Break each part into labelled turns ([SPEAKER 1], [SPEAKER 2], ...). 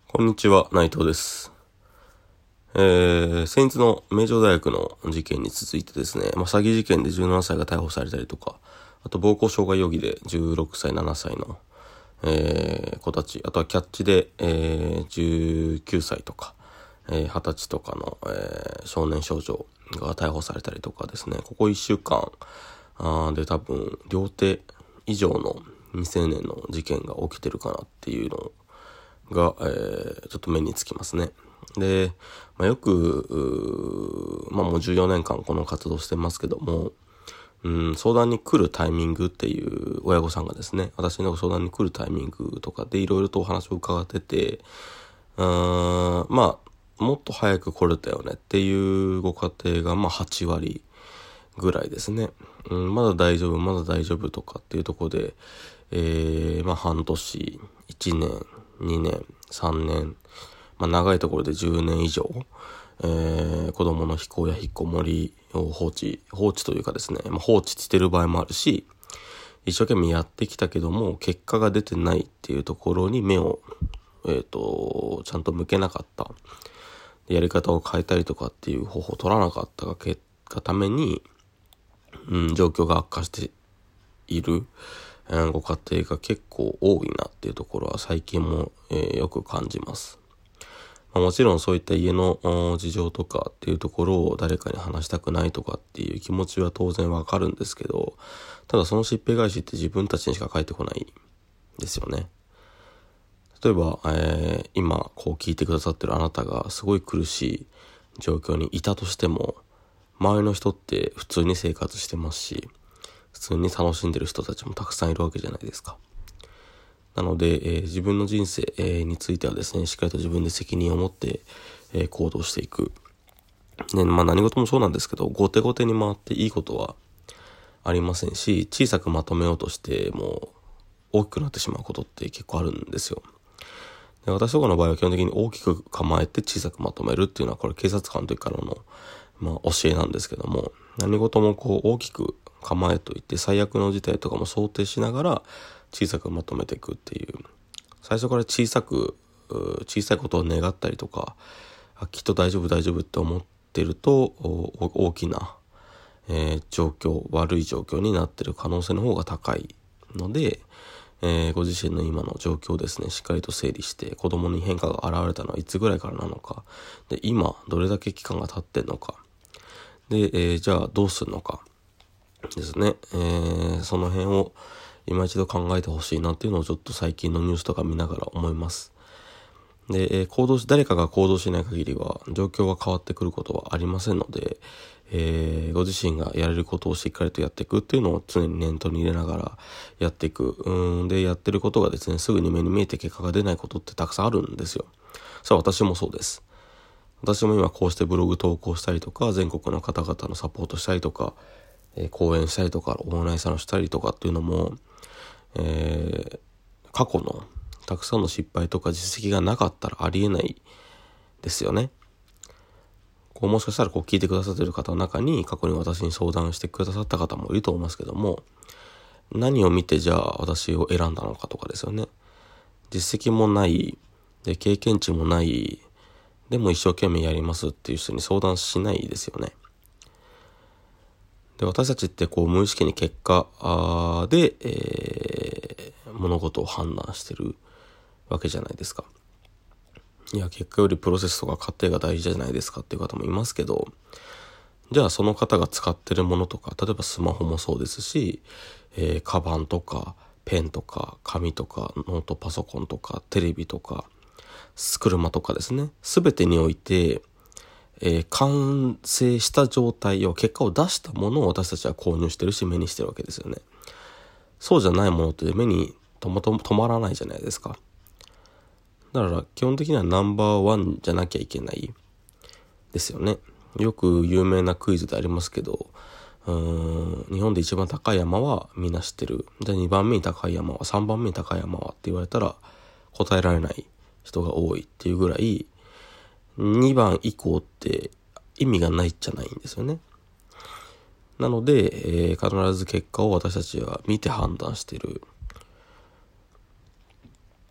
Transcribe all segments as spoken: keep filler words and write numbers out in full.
[SPEAKER 1] こんにちは、内藤です。えー、先日の名城大学の事件に続いてですね、まあ、詐欺事件でじゅうななさいが逮捕されたりとか、あと暴行傷害容疑でじゅうろくさい、ななさいの、えー、子たち、あとはキャッチで、えー、じゅうきゅうさいとか、えー、はたちとかの、えー、少年少女が逮捕されたりとかですね、ここいっしゅうかんあで多分両手以上の未成年の事件が起きてるかなっていうのが、えー、ちょっと目につきますね。で、まあ、よく、まあもうじゅうよねんかんこの活動してますけども、うん、相談に来るタイミングっていう親御さんがですね、私の相談に来るタイミングとかでいろいろとお話を伺ってて、うーん、まあ、もっと早く来れたよねっていうご家庭がまあはちわりぐらいですね。うん、まだ大丈夫、まだ大丈夫とかっていうところで、えー、まあ半年、いちねん、にねん、さんねん、まあ長いところでじゅうねん以上、えー、子供の非行や引っこもりを放置、放置というかですね、まあ、放置してる場合もあるし、一生懸命やってきたけども、結果が出てないっていうところに目を、えっと、ちゃんと向けなかった。やり方を変えたりとかっていう方法を取らなかったが結果ために、うん、状況が悪化している、えー、ご家庭が結構多いなっていうところは最近も、えー、よく感じます。まあ、もちろんそういった家の事情とかっていうところを誰かに話したくないとかっていう気持ちは当然わかるんですけど、ただそのしっぺ返しって自分たちにしか返ってこないですよね。例えば、えー、今こう聞いてくださってるあなたがすごい苦しい状況にいたとしても、周りの人って普通に生活してますし、普通に楽しんでる人たちもたくさんいるわけじゃないですか。なので、えー、自分の人生、えー、についてはですね、しっかりと自分で責任を持って、えー、行動していく。ね、まあ何事もそうなんですけど、後手後手に回っていいことはありませんし、小さくまとめようとしても大きくなってしまうことって結構あるんですよ。で、私とかの場合は基本的に大きく構えて小さくまとめるっていうのは、これ警察官の時からの、まあ、教えなんですけども、何事もこう大きく構えといて最悪の事態とかも想定しながら小さくまとめていくっていう、最初から小さく小さいことを願ったりとか、きっと大丈夫大丈夫って思ってると大きな、えー、状況悪い状況になってる可能性の方が高いので、えー、ご自身の今の状況をですね、しっかりと整理して、子供に変化が現れたのはいつぐらいからなのか、で今どれだけ期間が経ってんのか、で、えー、じゃあどうするのかですね、えー、その辺を今一度考えてほしいなっていうのをちょっと最近のニュースとか見ながら思います。で、えー、行動し、誰かが行動しない限りは状況は変わってくることはありませんので、えー、ご自身がやれることをしっかりとやっていくっていうのを常に念頭に入れながらやっていく。うんで、やってることがですね、すぐに目に見えて結果が出ないことってたくさんあるんですよ。それは私もそうです。私も今こうしてブログ投稿したりとか、全国の方々のサポートしたりとか、えー、講演したりとか、オンラインサロンしたりとかっていうのも、えー、過去のたくさんの失敗とか実績がなかったらありえないですよね。こうもしかしたらこう聞いてくださっている方の中に過去に私に相談してくださった方もいると思いますけども、何を見てじゃあ私を選んだのかとかですよね。実績もないで経験値もないでも一生懸命やりますっていう人に相談しないですよね。で、私たちってこう無意識に結果で、えー、物事を判断してるわけじゃないですか。いや、結果よりプロセスとか過程が大事じゃないですかっていう方もいますけど、じゃあその方が使ってるものとか、例えばスマホもそうですし、えー、カバンとかペンとか紙とかノートパソコンとかテレビとか車とかですね、すべてにおいて、えー、完成した状態を結果を出したものを私たちは購入してるし目にしてるわけですよね。そうじゃないものって目にともとも止まらないじゃないですか。だから基本的にはナンバーワンじゃなきゃいけないですよね。よく有名なクイズでありますけど、うーん日本で一番高い山はみんな知ってる。じゃあにばんめに高い山は、さんばんめに高い山はって言われたら答えられない人が多いっていうぐらい、にばん以降って意味がないっちゃないんですよね。なので、えー、必ず結果を私たちは見て判断している。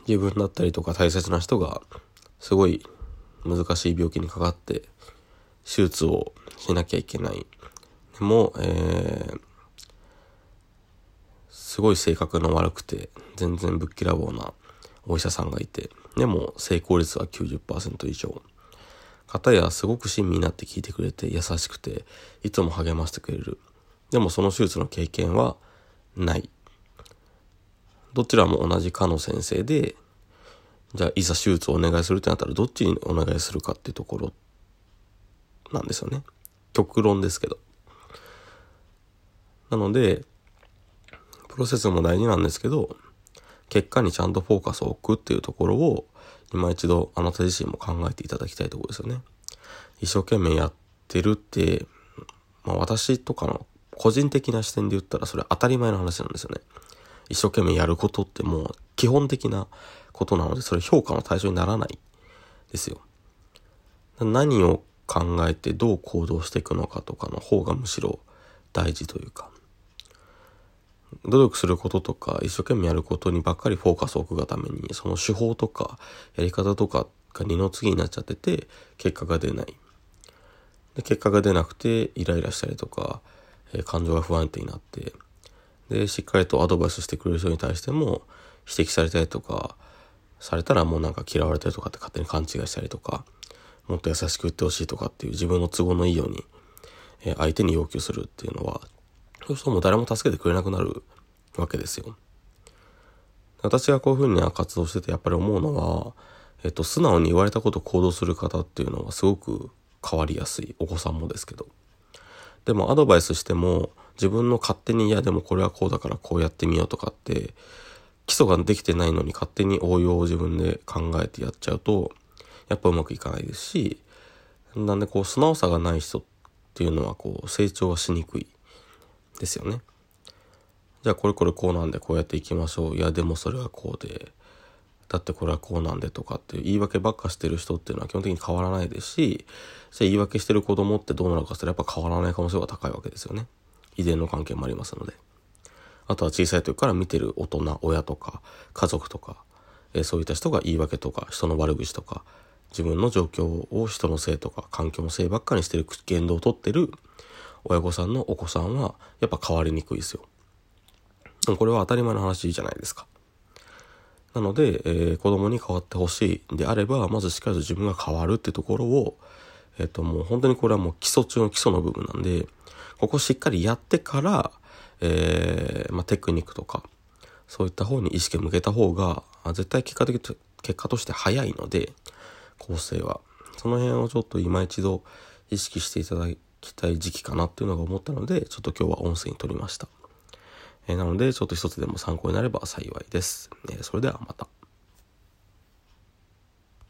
[SPEAKER 1] 自分だったりとか大切な人がすごい難しい病気にかかって手術をしなきゃいけない。でも、えー、すごい性格の悪くて全然ぶっきらぼうなお医者さんがいて、でも成功率は きゅうじゅっパーセント 以上。片やすごく親身になって聞いてくれて優しくていつも励ましてくれる。でもその手術の経験はない。どちらも同じ科の先生で、じゃあいざ手術をお願いするってなったらどっちにお願いするかっていうところなんですよね。極論ですけど。なのでプロセスも大事なんですけど、結果にちゃんとフォーカスを置くっていうところを今一度あなた自身も考えていただきたいところですよね。一生懸命やってるって、まあ、私とかの個人的な視点で言ったらそれ当たり前の話なんですよね。一生懸命やることってもう基本的なことなので、それ評価の対象にならないですよ。何を考えてどう行動していくのかとかの方がむしろ大事というか、努力することとか一生懸命やることにばっかりフォーカスを置くがために、その手法とかやり方とかが二の次になっちゃってて結果が出ない。で結果が出なくてイライラしたりとか、えー、感情が不安定になって、でしっかりとアドバイスしてくれる人に対しても指摘されたりとかされたらもうなんか嫌われたりとかって勝手に勘違いしたりとか、もっと優しく言ってほしいとかっていう自分の都合のいいように、えー、相手に要求するっていうのは、そうするともう誰も助けてくれなくなるわけですよ。私がこういうふうに活動しててやっぱり思うのは、えっと、素直に言われたことを行動する方っていうのはすごく変わりやすい。お子さんもですけど。でもアドバイスしても自分の勝手に、いやでもこれはこうだからこうやってみようとかって基礎ができてないのに勝手に応用を自分で考えてやっちゃうとやっぱうまくいかないですし、なんでこう素直さがない人っていうのはこう成長はしにくいですよね。じゃあこれこれこうなんでこうやっていきましょう。いやでもそれはこうで、だってこれはこうなんでとかっていう言い訳ばっかしてる人っていうのは基本的に変わらないですし、じゃあ言い訳してる子供ってどうなるかしたらやっぱ変わらない可能性が高いわけですよね。遺伝の関係もありますので。あとは小さい時から見てる大人、親とか家族とか、えー、そういった人が言い訳とか人の悪口とか自分の状況を人のせいとか環境のせいばっかりにしてる言動をとってる親御さんのお子さんはやっぱ変わりにくいですよ。でもこれは当たり前の話じゃないですか。なので、えー、子供に変わってほしいんであれば、まずしっかりと自分が変わるってところを、えっともう本当にこれはもう基礎中の基礎の部分なんで、ここしっかりやってから、えーまあ、テクニックとかそういった方に意識を向けた方が絶対結果的と結果として早いので、構成はその辺をちょっと今一度意識していただきたい時期かなっていうのが思ったので、ちょっと今日は音声に取りました。えー、なのでちょっと一つでも参考になれば幸いです。えー、それではまた。